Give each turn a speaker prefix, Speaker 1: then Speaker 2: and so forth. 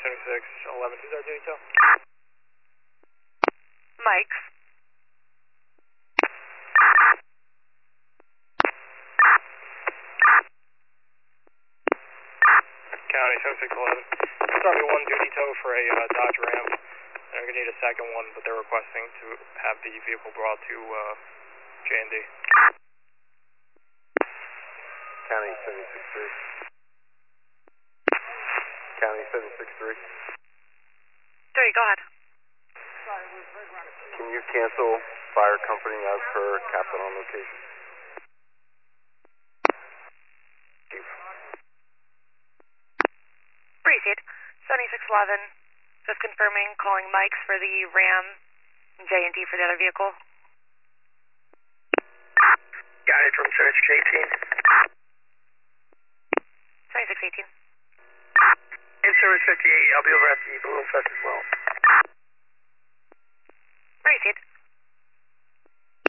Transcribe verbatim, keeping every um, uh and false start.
Speaker 1: seventy-six eleven, who's our duty tail?
Speaker 2: Mike's.
Speaker 1: County seventy-six eleven. Starting one duty tow for a uh, Dodge Ram. And we're going to need a second one, but they're requesting to have the vehicle brought to uh, J and D.
Speaker 3: County seventy-six three. County seventy-six three.
Speaker 2: Three, go ahead.
Speaker 3: Can you cancel fire company as per captain on location? Chief.
Speaker 2: Proceed. seventy-six eleven, just confirming, calling Mike's for the Ram, J and D for the other vehicle.
Speaker 4: Got it from seventy-six eighteen.
Speaker 2: seventy-six eighteen.
Speaker 4: In service fifty-eight, I'll be over at the Balloon Fest as well.
Speaker 2: Proceed.